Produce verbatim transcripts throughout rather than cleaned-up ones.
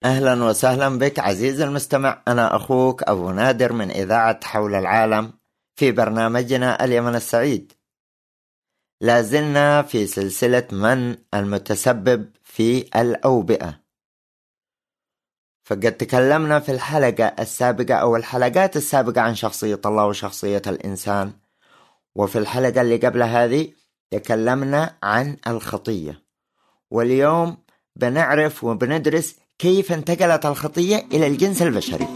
أهلا وسهلا بك عزيزي المستمع. أنا أخوك أبو نادر من إذاعة حول العالم في برنامجنا اليمن السعيد. لازلنا في سلسلة من المتسبب في الأوبئة. فقد تكلمنا في الحلقة السابقة أو الحلقات السابقة عن شخصية الله وشخصية الإنسان، وفي الحلقة اللي قبل هذه تكلمنا عن الخطية، واليوم بنعرف وبندرس كيف انتقلت الخطية إلى الجنس البشري.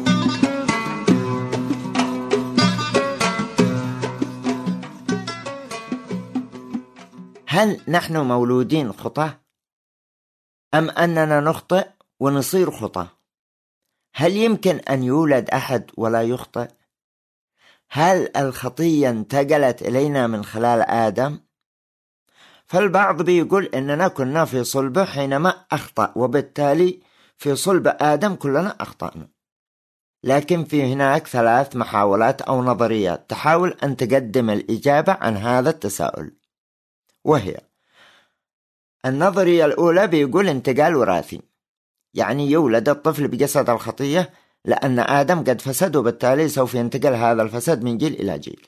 هل نحن مولودين خطأ أم أننا نخطئ ونصير خطأ؟ هل يمكن أن يولد أحد ولا يخطئ؟ هل الخطية انتقلت إلينا من خلال آدم؟ فالبعض بيقول إننا كنا في صلبه حينما أخطأ، وبالتالي في صلب آدم كلنا أخطأنا. لكن في هناك ثلاث محاولات أو نظريات تحاول أن تقدم الإجابة عن هذا التساؤل، وهي: النظرية الأولى بيقول انتقال وراثي، يعني يولد الطفل بجسد الخطية لأن آدم قد فسد، وبالتالي سوف ينتقل هذا الفساد من جيل إلى جيل.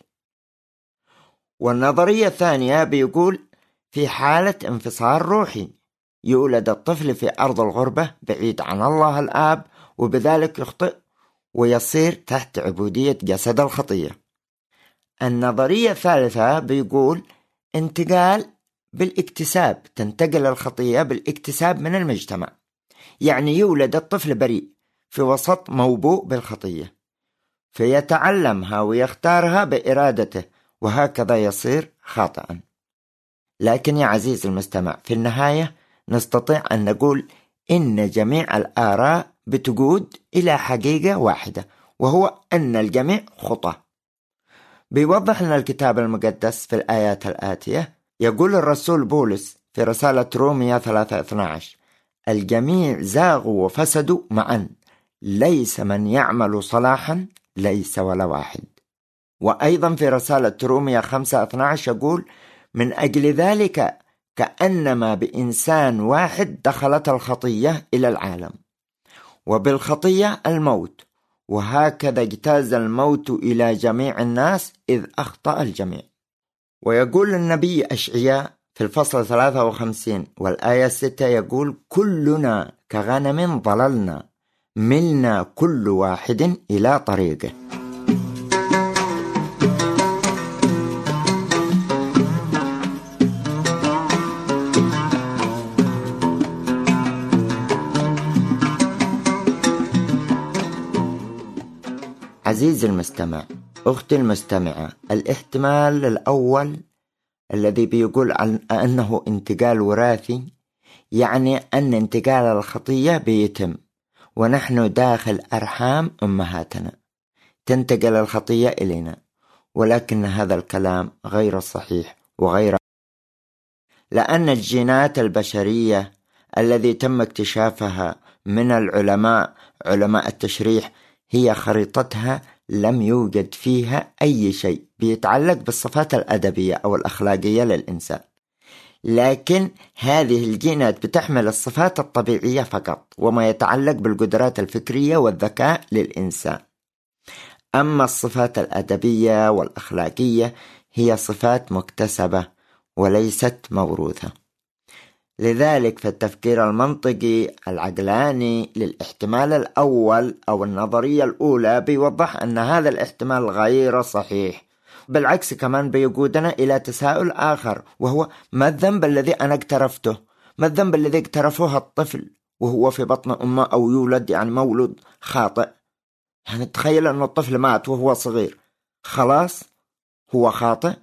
والنظرية الثانية بيقول في حالة انفصال روحي يولد الطفل في أرض الغربة بعيد عن الله الآب، وبذلك يخطئ ويصير تحت عبودية جسد الخطية. النظرية الثالثة بيقول انتقال بالاكتساب، تنتقل الخطية بالاكتساب من المجتمع، يعني يولد الطفل بريء في وسط موبوء بالخطية فيتعلمها ويختارها بإرادته، وهكذا يصير خاطئا. لكن يا عزيز المستمع، في النهاية نستطيع أن نقول إن جميع الآراء بتقود إلى حقيقة واحدة، وهو أن الجميع خطأ. بيوضح لنا الكتاب المقدس في الآيات الآتية. يقول الرسول بولس في رسالة رومية ثلاثة اثنا عشر: الجميع زاغوا وفسدوا معا، ليس من يعمل صلاحا، ليس ولا واحد. وأيضا في رسالة رومية خمسة اثنا عشر يقول: من أجل ذلك كأنما بإنسان واحد دخلت الخطية إلى العالم، وبالخطية الموت، وهكذا اجتاز الموت إلى جميع الناس إذ أخطأ الجميع. ويقول النبي أشعياء في الفصل ثلاثة وخمسين والآية ستة يقول: كلنا كغنم ضللنا، ملنا كل واحد إلى طريقه. عزيزي المستمع، أختي المستمعة، الاحتمال الأول الذي بيقول عن أنه انتقال وراثي، يعني أن انتقال الخطية بيتم ونحن داخل أرحام أمهاتنا، تنتقل الخطية إلينا. ولكن هذا الكلام غير صحيح وغير، لأن الجينات البشرية الذي تم اكتشافها من العلماء علماء التشريح هي خريطتها لم يوجد فيها أي شيء بيتعلق بالصفات الأدبية أو الأخلاقية للإنسان، لكن هذه الجينات بتحمل الصفات الطبيعية فقط وما يتعلق بالقدرات الفكرية والذكاء للإنسان. أما الصفات الأدبية والأخلاقية هي صفات مكتسبة وليست موروثة. لذلك فالتفكير المنطقي العقلاني للاحتمال الأول أو النظرية الأولى بيوضح أن هذا الاحتمال غير صحيح، بالعكس كمان بيقودنا إلى تساؤل آخر، وهو: ما الذنب الذي أنا اقترفته؟ ما الذنب الذي اقترفه الطفل وهو في بطن أمه أو يولد، يعني مولود خاطئ؟ يعني تخيل أن الطفل مات وهو صغير، خلاص هو خاطئ.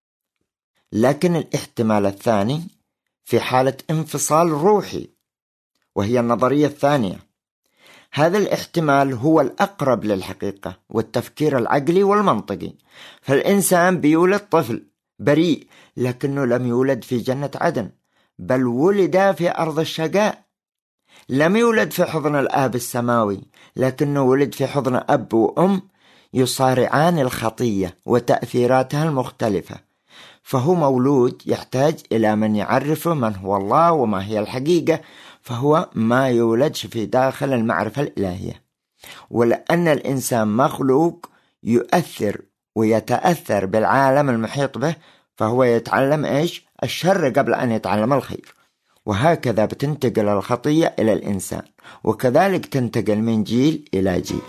لكن الاحتمال الثاني في حالة انفصال روحي، وهي النظرية الثانية، هذا الاحتمال هو الأقرب للحقيقة والتفكير العقلي والمنطقي. فالإنسان بيولد طفل بريء، لكنه لم يولد في جنة عدن، بل ولد في أرض الشقاء. لم يولد في حضن الآب السماوي، لكنه ولد في حضن أب وأم يصارعان الخطية وتأثيراتها المختلفة. فهو مولود يحتاج إلى من يعرفه من هو الله وما هي الحقيقة، فهو ما يولدش في داخل المعرفة الإلهية. ولأن الإنسان مخلوق يؤثر ويتأثر بالعالم المحيط به، فهو يتعلم إيش؟ الشر قبل أن يتعلم الخير. وهكذا بتنتقل الخطية إلى الإنسان، وكذلك تنتقل من جيل إلى جيل.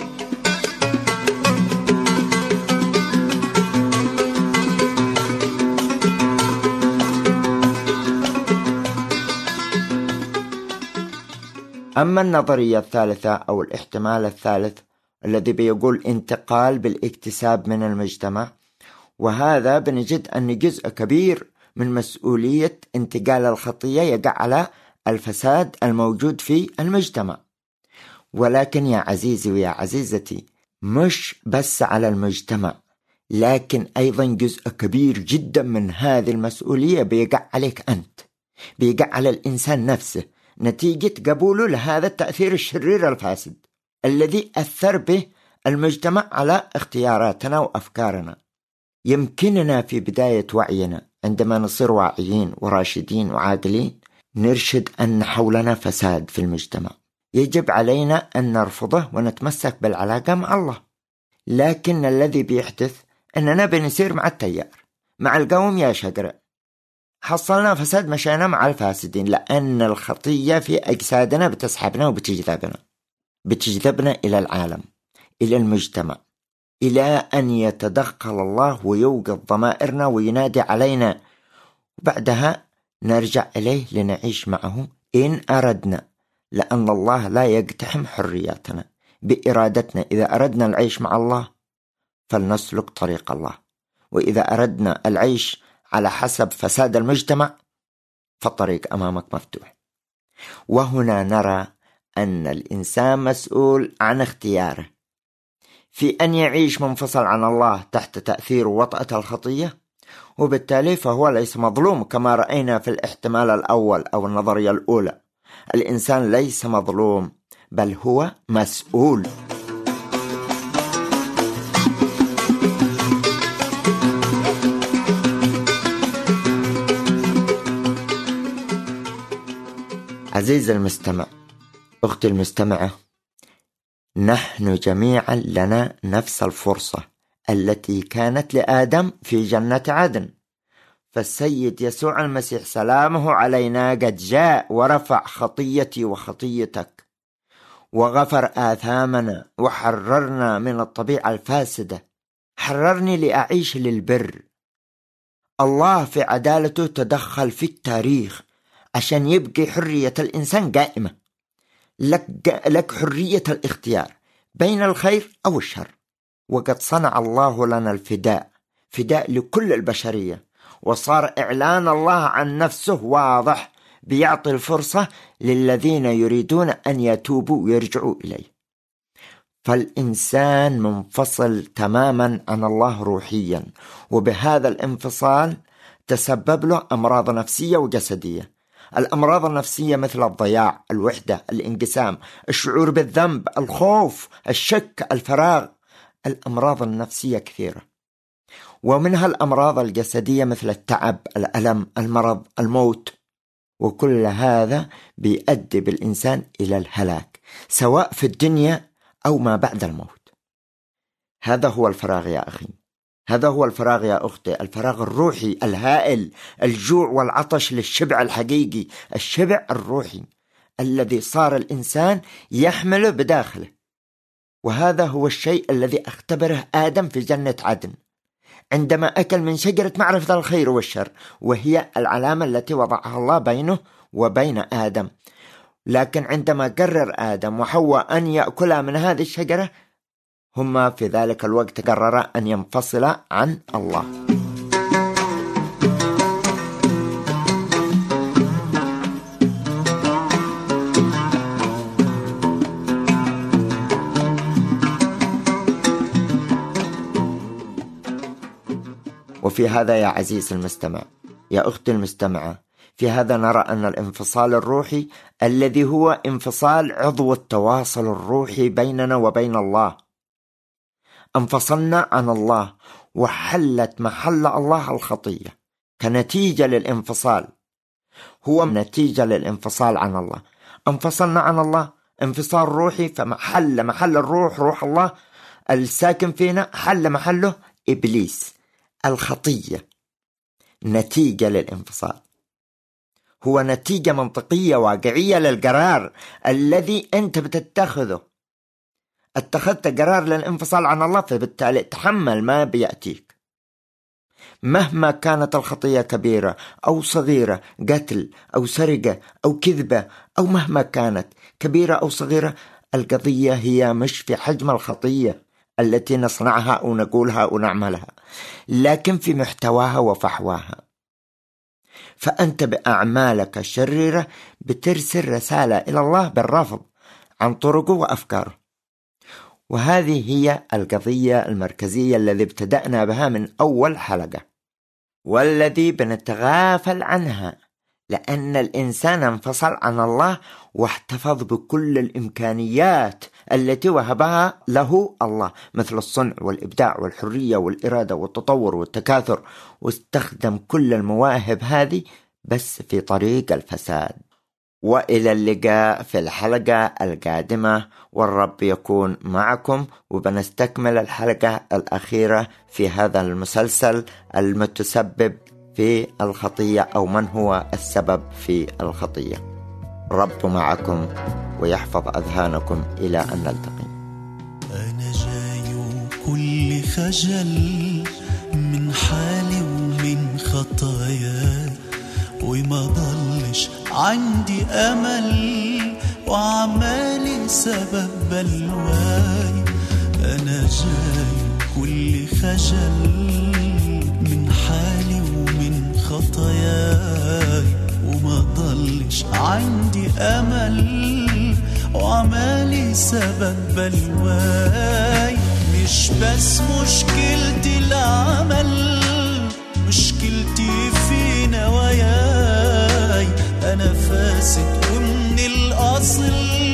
أما النظرية الثالثة أو الاحتمال الثالث الذي بيقول انتقال بالاكتساب من المجتمع، وهذا بنجد أن جزء كبير من مسؤولية انتقال الخطية يقع على الفساد الموجود في المجتمع. ولكن يا عزيزي ويا عزيزتي، مش بس على المجتمع، لكن أيضا جزء كبير جدا من هذه المسؤولية بيقع عليك أنت، بيقع على الإنسان نفسه نتيجة قبوله لهذا التأثير الشرير الفاسد الذي أثر به المجتمع على اختياراتنا وأفكارنا. يمكننا في بداية وعينا عندما نصير واعيين وراشدين وعاقلين نرشد أن حولنا فساد في المجتمع، يجب علينا أن نرفضه ونتمسك بالعلاقة مع الله. لكن الذي بيحدث أننا بنسير مع التيار، مع القوم يا شقرأ، حصلنا فساد مشينا مع الفاسدين، لأن الخطية في أجسادنا بتسحبنا وبتجذبنا بتجذبنا إلى العالم، إلى المجتمع، إلى أن يتدخل الله ويوقظ ضمائرنا وينادي علينا، وبعدها نرجع إليه لنعيش معه إن أردنا، لأن الله لا يقتحم حرياتنا بإرادتنا. إذا أردنا العيش مع الله فلنسلك طريق الله، وإذا أردنا العيش على حسب فساد المجتمع فالطريق أمامك مفتوح. وهنا نرى أن الإنسان مسؤول عن اختياره في أن يعيش منفصل عن الله تحت تأثير وطأة الخطية، وبالتالي فهو ليس مظلوم كما رأينا في الاحتمال الأول أو النظرية الأولى. الإنسان ليس مظلوم، بل هو مسؤول. عزيز المستمع، أختي المستمعة، نحن جميعا لنا نفس الفرصة التي كانت لآدم في جنة عدن. فالسيد يسوع المسيح سلامه علينا قد جاء ورفع خطيتي وخطيتك، وغفر آثامنا وحررنا من الطبيعة الفاسدة، حررني لأعيش للبر. الله في عدالته تدخل في التاريخ عشان يبقي حرية الإنسان قائمة. لك, لك حرية الاختيار بين الخير أو الشر، وقد صنع الله لنا الفداء، فداء لكل البشرية، وصار إعلان الله عن نفسه واضح، بيعطي الفرصة للذين يريدون أن يتوبوا ويرجعوا إليه. فالإنسان منفصل تماما عن الله روحيا، وبهذا الانفصال تسبب له أمراض نفسية وجسدية. الأمراض النفسية مثل الضياع، الوحدة، الانقسام، الشعور بالذنب، الخوف، الشك، الفراغ. الأمراض النفسية كثيرة، ومنها الأمراض الجسدية مثل التعب، الألم، المرض، الموت. وكل هذا بيؤدي بالإنسان إلى الهلاك، سواء في الدنيا أو ما بعد الموت. هذا هو الفراغ يا أخي، هذا هو الفراغ يا أختي، الفراغ الروحي الهائل، الجوع والعطش للشبع الحقيقي، الشبع الروحي الذي صار الإنسان يحمله بداخله. وهذا هو الشيء الذي اختبره آدم في جنة عدن عندما أكل من شجرة معرفة الخير والشر، وهي العلامة التي وضعها الله بينه وبين آدم. لكن عندما قرر آدم وحواء أن يأكلا من هذه الشجرة، هما في ذلك الوقت قررا أن ينفصلا عن الله. وفي هذا يا عزيز المستمع، يا أختي المستمعة، في هذا نرى أن الانفصال الروحي الذي هو انفصال عضو التواصل الروحي بيننا وبين الله، انفصلنا عن الله وحلت محل الله الخطية كنتيجة للانفصال. هو نتيجة للانفصال عن الله. انفصلنا عن الله انفصال روحي، فمحل محل الروح روح الله الساكن فينا، حل محله إبليس. الخطية نتيجة للانفصال، هو نتيجة منطقية واقعية للقرار الذي أنت بتتخذه. اتخذت قرار للانفصال عن الله، فبالتالي تحمل ما بيأتيك مهما كانت الخطية كبيرة أو صغيرة، قتل أو سرقة أو كذبة، أو مهما كانت كبيرة أو صغيرة. القضية هي مش في حجم الخطية التي نصنعها أو نقولها أو نعملها، لكن في محتواها وفحواها. فأنت بأعمالك الشريرة بترسل رسالة إلى الله بالرفض عن طرقه وأفكاره. وهذه هي القضية المركزية التي ابتدأنا بها من أول حلقة، والذي بنتغافل عنها، لأن الإنسان انفصل عن الله واحتفظ بكل الإمكانيات التي وهبها له الله، مثل الصنع والإبداع والحرية والإرادة والتطور والتكاثر، واستخدم كل المواهب هذه بس في طريق الفساد. وإلى اللقاء في الحلقة القادمة، والرب يكون معكم، وبنستكمل الحلقة الأخيرة في هذا المسلسل المتسبب في الخطية، أو من هو السبب في الخطية. رب معكم ويحفظ أذهانكم إلى أن نلتقي. أنا جاي كل خجل من حالي ومن خطاياي، وما ضلش عندي أمل وعمالي سبب بلواي. أنا جاي كل خجل من حالي ومن خطاياي، وما ضلش عندي أمل وعمالي سبب بلواي. مش بس مشكلتي العمل، مشكلتي في نواياي. أنا فاسد ومن الأصل،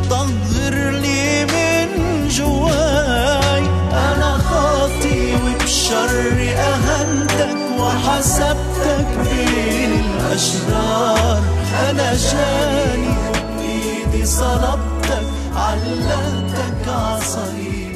طهرني من جواي. أنا خاطي وبشر أهنتك وحسبتك بين الأشرار. أنا جاني وبإيدي صلبتك، علقتك عصري